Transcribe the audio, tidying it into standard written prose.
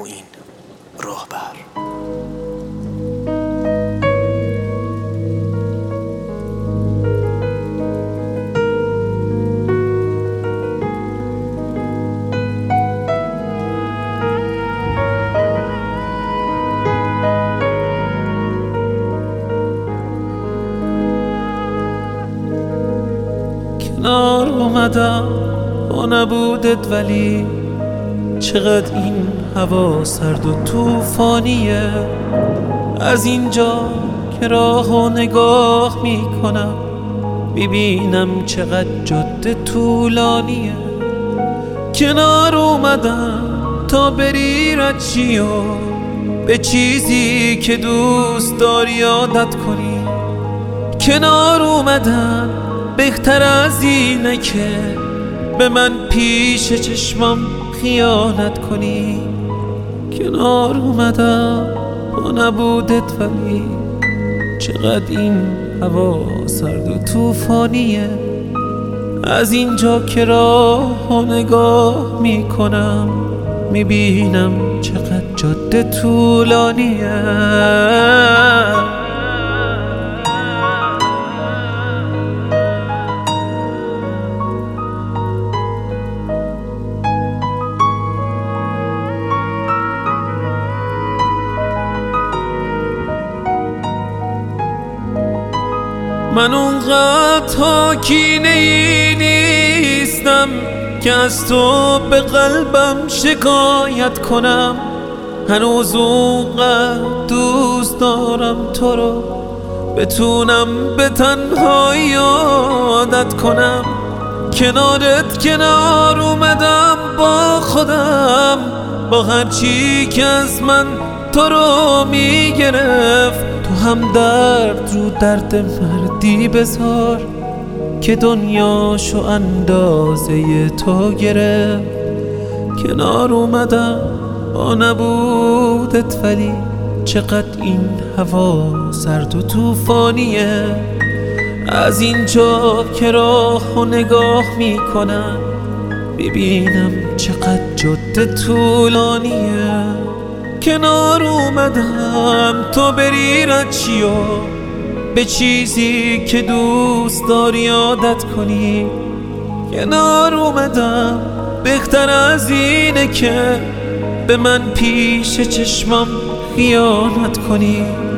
معین راهبر. کنار اومدم با نبودت، ولی چقدر این هوا سرد و طوفانیه. از اینجا که راهو نگاه میکنم میبینم چقدر جاده طولانیه. کنار اومدم تا بری رچی و به چیزی که دوست داری عادت کنی. کنار اومدم بهتر از اینه که به من پیش چشمم خیانت کنی. کنار اومدم با نبودت، ولی چقدر این هوا سرد و طوفانیه. از اینجا که راه نگاه میکنم میبینم چقدر جاده طولانیه. من اونقدر حاکینه‌ای نیستم که از تو به قلبم شکایت کنم. هنوز اونقدر دوست دارم تو رو بتونم به تنهایی عادت کنم. کنار اومدم با خودم، با هرچی که از من تو رو میگرفت. تو هم درد رو درد مردی بذار که دنیاشو اندازه تو گرفت. کنار اومدم با نبودت، ولی چقدر این هوا سرد و طوفانیه. از اینجا که راهو نگاه میکنم ببینم چقدر جاده طولانیه. کنار اومدم تا بری رچی و به چیزی که دوست داری عادت کنی. کنار اومدم بهتر از اینه که به من پیش چشمم خیانت کنی.